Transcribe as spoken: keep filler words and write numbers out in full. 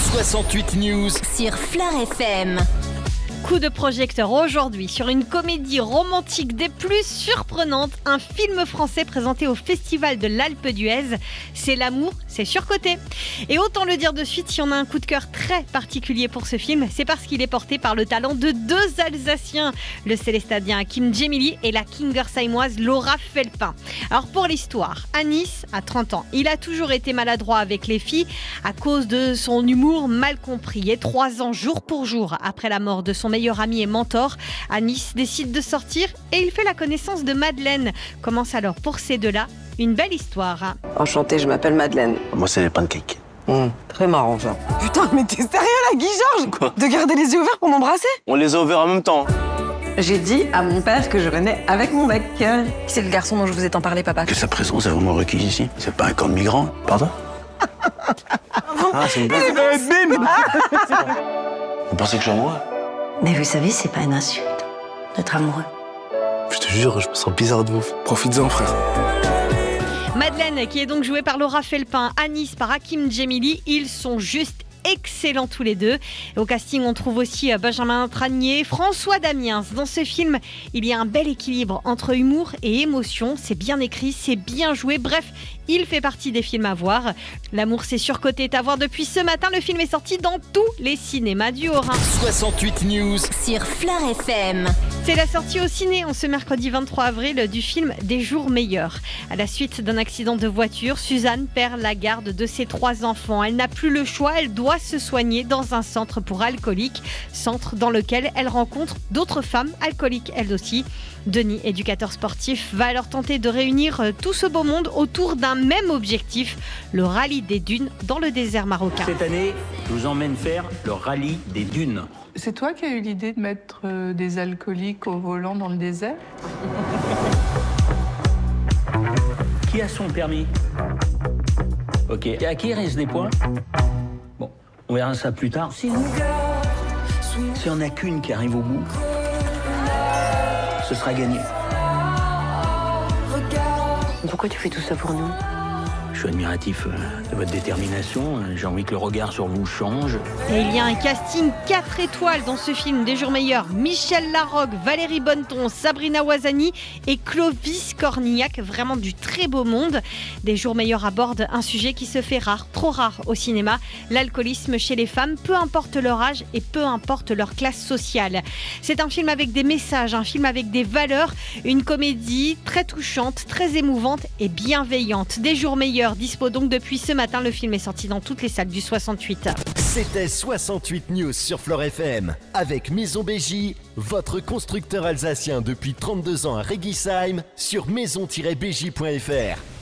soixante-huit News sur Fleur F M. Coup de projecteur aujourd'hui sur une comédie romantique des plus surprenantes, un film français présenté au Festival de l'Alpe d'Huez. C'est l'amour, c'est surcoté. Et autant le dire de suite, si on a un coup de cœur très particulier pour ce film, c'est parce qu'il est porté par le talent de deux Alsaciens, le célestadien Hakim Djemili et la kingersheimoise Laura Felpin. Alors pour l'histoire, Anis a trente ans. Il a toujours été maladroit avec les filles à cause de son humour mal compris. Et trois ans jour pour jour après la mort de son meilleur ami et mentor, Anis décide de sortir et il fait la connaissance de Madeleine. Commence alors pour ces deux-là une belle histoire. Enchantée, je m'appelle Madeleine. Moi, c'est les pancakes. Mmh, très marrant, ça. Putain, mais t'es sérieux là, Guy Georges? Quoi? De garder les yeux ouverts pour m'embrasser? On les a ouverts en même temps. J'ai dit à mon père que je venais avec mon mec. C'est le garçon dont je vous ai tant parlé, papa. Que sa présence est vraiment requise ici. C'est pas un camp de migrants. Pardon? Ah, c'est une blague. Vous pensez que je suis amoureux? Mais vous savez, c'est pas une insulte d'être amoureux. Je te jure, je me sens bizarre de ouf. Profites-en, frère. Madeleine, qui est donc jouée par Laura Felpin, Anis par Hakim Djemili, ils sont juste excellents tous les deux. Et au casting, on trouve aussi Benjamin Tranier, François Damiens. Dans ce film, il y a un bel équilibre entre humour et émotion. C'est bien écrit, c'est bien joué. Bref, il fait partie des films à voir. L'amour, c'est surcoté est à voir depuis ce matin. Le film est sorti dans tous les cinémas du Haut-Rhin. soixante-huit News Sur Fleur F M. C'est la sortie au ciné en ce mercredi vingt-trois avril du film Des jours meilleurs. À la suite d'un accident de voiture, Suzanne perd la garde de ses trois enfants. Elle n'a plus le choix, elle doit se soigner dans un centre pour alcooliques, centre dans lequel elle rencontre d'autres femmes alcooliques elles aussi. Denis, éducateur sportif, va alors tenter de réunir tout ce beau monde autour d'un même objectif, le rallye des dunes dans le désert marocain. Cette année, je vous emmène faire le rallye des dunes. C'est toi qui as eu l'idée de mettre euh, des alcooliques au volant dans le désert? Qui a son permis? Ok. Et à qui il reste des points? Bon, on verra ça plus tard. Si S'il n'y en a qu'une qui arrive au bout, ce sera gagné. Pourquoi tu fais tout ça pour nous? Je suis admiratif de votre détermination. J'ai envie que le regard sur vous change. Et il y a un casting quatre étoiles dans ce film Des jours meilleurs. Michel Larocque, Valérie Bonneton, Sabrina Ouazani et Clovis Cornillac. Vraiment du très beau monde. Des jours meilleurs aborde un sujet qui se fait rare, trop rare au cinéma. L'alcoolisme chez les femmes, peu importe leur âge et peu importe leur classe sociale. C'est un film avec des messages, un film avec des valeurs. Une comédie très touchante, très émouvante et bienveillante. Des jours meilleurs. Dispo donc depuis ce matin, le film est sorti dans toutes les salles du soixante-huit. C'était soixante-huit News sur Fleur F M avec Maison B J, votre constructeur alsacien depuis trente-deux ans à Réguisheim sur maison tiret b j point f r.